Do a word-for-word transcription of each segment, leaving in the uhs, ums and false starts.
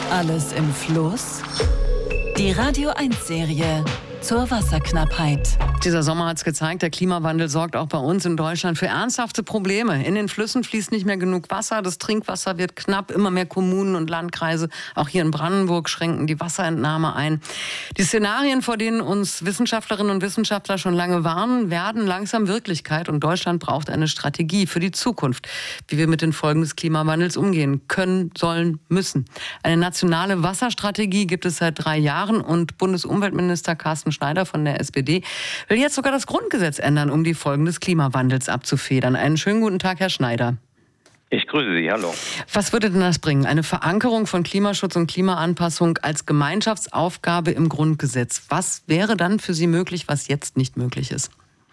Alles im Fluss? Die Radio eins Serie zur Wasserknappheit. Dieser Sommer hat es gezeigt, der Klimawandel sorgt auch bei uns in Deutschland für ernsthafte Probleme. In den Flüssen fließt nicht mehr genug Wasser, das Trinkwasser wird knapp, immer mehr Kommunen und Landkreise, auch hier in Brandenburg, schränken die Wasserentnahme ein. Die Szenarien, vor denen uns Wissenschaftlerinnen und Wissenschaftler schon lange warnen, werden langsam Wirklichkeit und Deutschland braucht eine Strategie für die Zukunft, wie wir mit den Folgen des Klimawandels umgehen können, sollen, müssen. Eine nationale Wasserstrategie gibt es seit drei Jahren und Bundesumweltminister Carsten Schneider von der S P D will jetzt sogar das Grundgesetz ändern, um die Folgen des Klimawandels abzufedern. Einen schönen guten Tag, Herr Schneider. Ich grüße Sie, hallo. Was würde denn das bringen? Eine Verankerung von Klimaschutz und Klimaanpassung als Gemeinschaftsaufgabe im Grundgesetz. Was wäre dann für Sie möglich, was jetzt nicht möglich ist?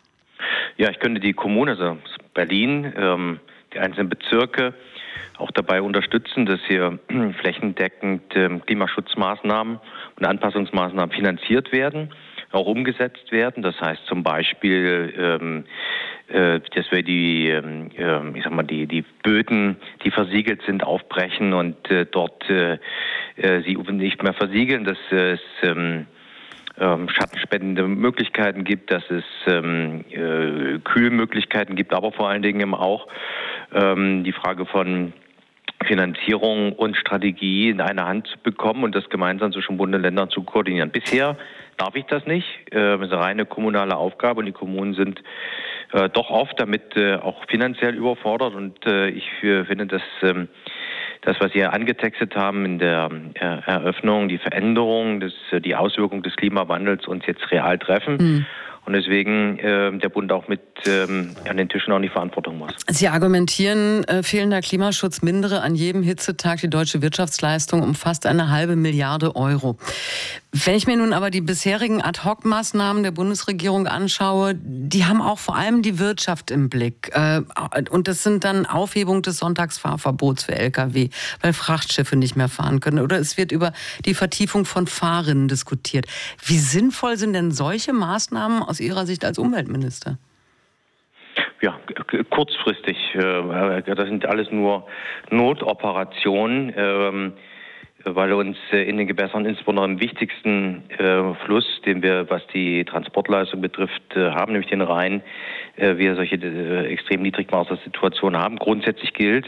Ja, ich könnte die Kommune, also Berlin, ähm, die einzelnen Bezirke auch dabei unterstützen, dass hier flächendeckend ähm, Klimaschutzmaßnahmen und Anpassungsmaßnahmen finanziert werden, auch umgesetzt werden. Das heißt zum Beispiel, ähm, äh, dass wir die, ähm, ich sag mal, die, die Böden, die versiegelt sind, aufbrechen und äh, dort äh, sie nicht mehr versiegeln, dass es ähm, ähm, schattenspendende Möglichkeiten gibt, dass es ähm, äh, Kühlmöglichkeiten gibt, aber vor allen Dingen eben auch ähm, die Frage von Finanzierung und Strategie in eine Hand zu bekommen und das gemeinsam zwischen Bund und Ländern zu koordinieren. Bisher darf ich das nicht. Das ist eine reine kommunale Aufgabe und die Kommunen sind äh, doch oft damit äh, auch finanziell überfordert und äh, ich äh, finde, dass ähm, das, was Sie angetextet haben in der äh, Eröffnung, die Veränderung, das, die Auswirkung des Klimawandels uns jetzt real treffen. Mhm. Und deswegen äh, der Bund auch mit ähm, an den Tischen auch die Verantwortung muss. Sie argumentieren, äh, fehlender Klimaschutz mindere an jedem Hitzetag die deutsche Wirtschaftsleistung um fast eine halbe Milliarde Euro. Wenn ich mir nun aber die bisherigen Ad-Hoc-Maßnahmen der Bundesregierung anschaue, die haben auch vor allem die Wirtschaft im Blick. Äh, und das sind dann Aufhebung des Sonntagsfahrverbots für L K W, weil Frachtschiffe nicht mehr fahren können. Oder es wird über die Vertiefung von Fahrrinnen diskutiert. Wie sinnvoll sind denn solche Maßnahmen aus Ihrer Sicht als Umweltminister? Ja, kurzfristig. Das sind alles nur Notoperationen, weil uns in den Gewässern, insbesondere im wichtigsten Fluss, den wir, was die Transportleistung betrifft, haben, nämlich den Rhein, wir solche extrem Niedrigwassersituationen haben. Grundsätzlich gilt,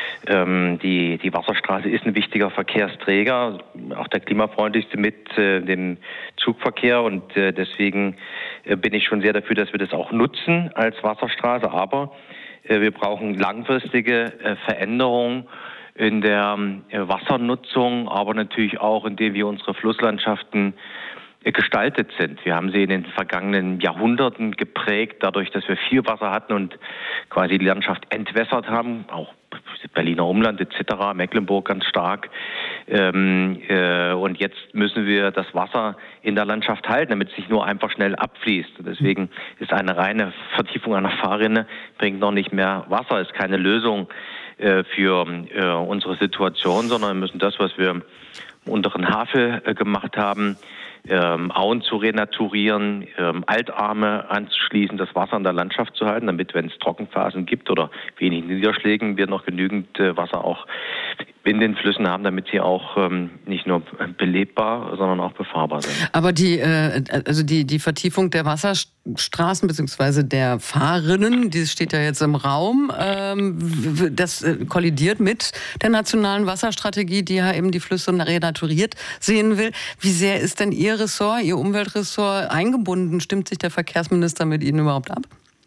die, die Wasserstraße ist ein wichtiger Verkehrsträger, auch der klimafreundlichste mit dem Zugverkehr und deswegen bin ich schon sehr dafür, dass wir das auch nutzen als Wasserstraße, aber wir brauchen langfristige Veränderungen in der Wassernutzung, aber natürlich auch, indem wir unsere Flusslandschaften gestaltet sind. Wir haben sie in den vergangenen Jahrhunderten geprägt, dadurch, dass wir viel Wasser hatten und quasi die Landschaft entwässert haben, auch Berliner Umland et cetera, Mecklenburg ganz stark. Ähm, äh, und jetzt müssen wir das Wasser in der Landschaft halten, damit es nicht nur einfach schnell abfließt. Und deswegen ist eine reine Vertiefung einer Fahrrinne, bringt noch nicht mehr Wasser, ist keine Lösung äh, für äh, unsere Situation, sondern wir müssen das, was wir im unteren Havel äh, gemacht haben, Ähm, Auen zu renaturieren, ähm, Altarme anzuschließen, das Wasser in der Landschaft zu halten, damit, wenn es Trockenphasen gibt oder wenig Niederschlägen, wir noch genügend äh, Wasser auch in den Flüssen haben, damit sie auch ähm, nicht nur belebbar, sondern auch befahrbar sind. Aber die, äh, also die, die Vertiefung der Wasserstraßen bzw. der Fahrrinnen, die steht ja jetzt im Raum, ähm, das äh, kollidiert mit der nationalen Wasserstrategie, die ja eben die Flüsse renaturiert sehen will. Wie sehr ist denn Ihr Ressort, Ihr Umweltressort eingebunden? Stimmt sich der Verkehrsminister mit Ihnen überhaupt ab?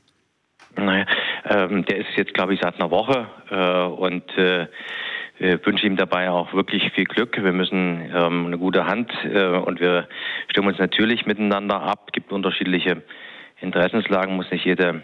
Naja, ähm, der ist jetzt, glaube ich, seit einer Woche äh, und äh, ich wünsche ihm dabei auch wirklich viel Glück. Wir müssen ähm, eine gute Hand äh, und wir stimmen uns natürlich miteinander ab. Es gibt unterschiedliche Interessenslagen, muss nicht jede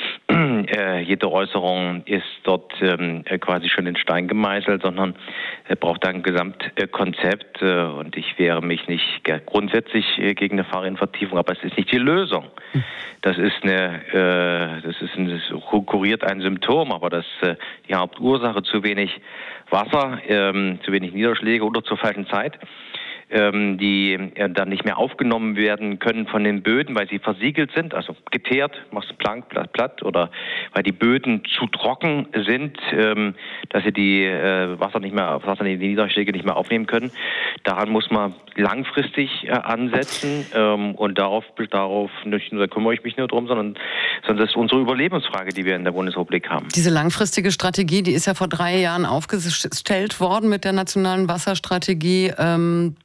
äh, jede Äußerung ist dort ähm, quasi schon in Stein gemeißelt, sondern er braucht da ein Gesamtkonzept äh, und ich wehre mich nicht grundsätzlich äh, gegen eine Fahrrinnenvertiefung, aber es ist nicht die Lösung. Das ist eine, äh, das ist ein, das kuriert ein Symptom, aber das äh, die Hauptursache zu wenig Wasser, ähm, zu wenig Niederschläge oder zur falschen Zeit ähm, die äh, dann nicht mehr aufgenommen werden können von den Böden, weil sie versiegelt sind, also geteert, machst du plank, platt, platt, oder weil die Böden zu trocken sind, ähm, dass sie die äh, Wasser nicht mehr, Wasser in die Niederschläge nicht mehr aufnehmen können. Daran muss man langfristig äh, ansetzen ähm, und darauf, darauf nicht nur, da kümmere ich mich nur drum, sondern, sondern das ist unsere Überlebensfrage, die wir in der Bundesrepublik haben. Diese langfristige Strategie, die ist ja vor drei Jahren aufgestellt worden mit der nationalen Wasserstrategie. Ähm,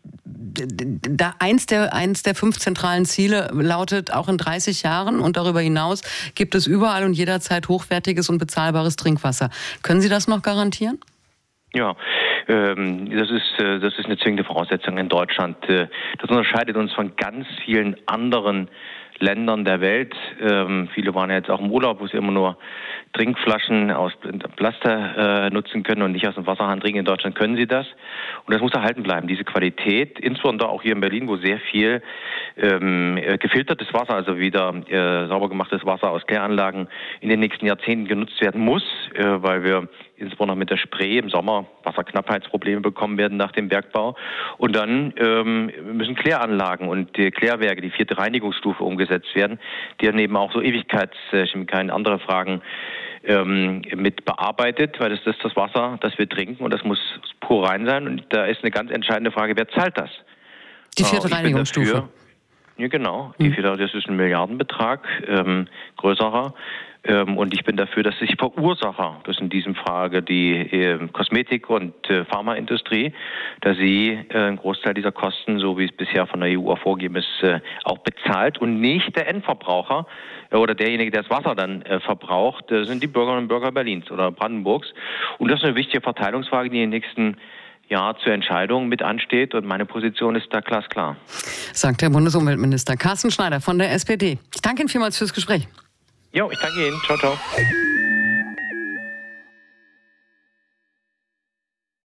da eins der, eins der fünf zentralen Ziele lautet, auch in dreißig Jahren und darüber hinaus gibt es überall und jederzeit hochwertiges und bezahlbares Trinkwasser. Können Sie das noch garantieren? Ja, ähm, das ist äh, das ist eine zwingende Voraussetzung in Deutschland. Äh, das unterscheidet uns von ganz vielen anderen Ländern der Welt. Ähm, viele waren ja jetzt auch im Urlaub, wo sie immer nur Trinkflaschen aus Plaster äh, nutzen können und nicht aus dem Wasserhahn trinken. In Deutschland können sie das. Und das muss erhalten bleiben, diese Qualität. Insbesondere auch hier in Berlin, wo sehr viel ähm, gefiltertes Wasser, also wieder äh, sauber gemachtes Wasser aus Kläranlagen in den nächsten Jahrzehnten genutzt werden muss, äh, weil wir insbesondere mit der Spree im Sommer Wasserknappheitsprobleme bekommen werden nach dem Bergbau. Und dann ähm, müssen Kläranlagen und die Klärwerke, die vierte Reinigungsstufe, umgesetzt werden, die dann eben auch so Ewigkeitschemikalien, andere Fragen ähm, mit bearbeitet, weil das ist das Wasser, das wir trinken und das muss pur rein sein. Und da ist eine ganz entscheidende Frage, wer zahlt das? Die vierte äh, Reinigungsstufe. Ja, genau. Die vierte, das ist ein Milliardenbetrag, ähm, größerer. Ähm, und ich bin dafür, dass sich Verursacher, das ist in diesem Frage die äh, Kosmetik- und äh, Pharmaindustrie, dass sie äh, einen Großteil dieser Kosten, so wie es bisher von der E U auch vorgegeben ist, äh, auch bezahlt und nicht der Endverbraucher äh, oder derjenige, der das Wasser dann äh, verbraucht, äh, sind die Bürgerinnen und Bürger Berlins oder Brandenburgs. Und das ist eine wichtige Verteilungsfrage, die in den nächsten Jahr zur Entscheidung mit ansteht und meine Position ist da glasklar. Sagt der Bundesumweltminister Carsten Schneider von der S P D. Ich danke Ihnen vielmals fürs Gespräch. Jo, ich danke Ihnen. Ciao, ciao.